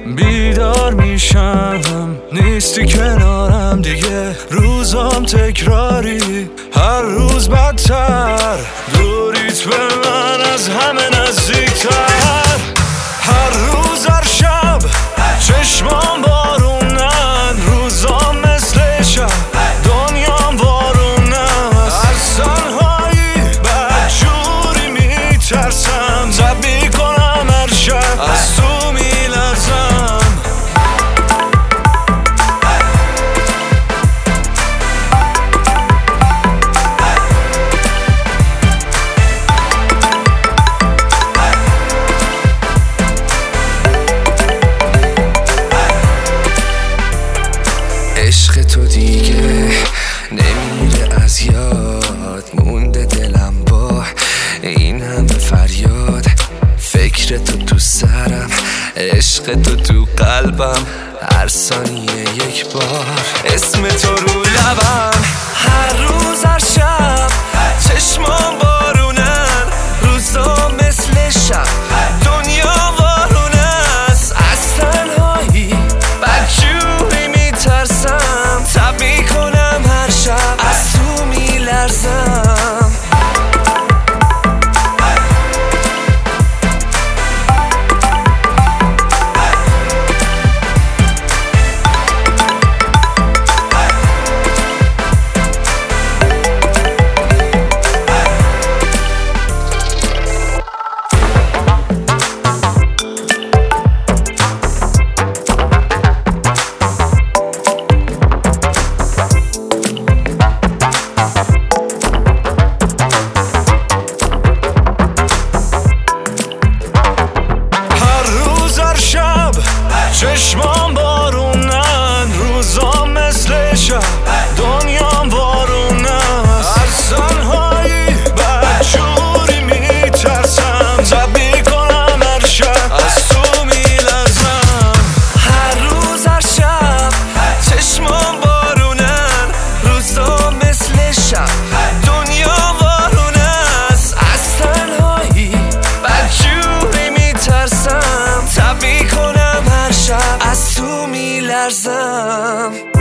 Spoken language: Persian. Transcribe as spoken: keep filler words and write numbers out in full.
بیدار میشم نیستی کنارم دیگه، روزام تکراری هر روز بدتر، دوریت به من از همه نزدیکتر. هر روز هر شب چشمام بارونن، روزام مثل شب دنیام بارونن. از تنهایی بدجوری میترسم، زب میکنم هر شب از تو میلرزم. عشق تو دیگه نمیره از یاد، مونده دلم با این همه فریاد. فکر تو تو سرم، عشق تو تو قلبم، هر ثانیه یک بار اسم تو رو لبم. هر روز هر شب چشمام بارونن، روزا مثل شب دنیا وارونه است. از تنهایی بدجوری میترسم، تب میکنم هر شب از تو میلرزم. چشمام بارونن، روزام مثل شب دنیام بارونه است. از تنهایی بدجوری میترسم، زب میکنم هر شب از تو میلرزم. هر روز هر شب چشمام بارونن، روزا مثل شب دنیا وارونه است. از تنهایی بدجوری میترسم، تب میکنم هر شب از تو میلرزم.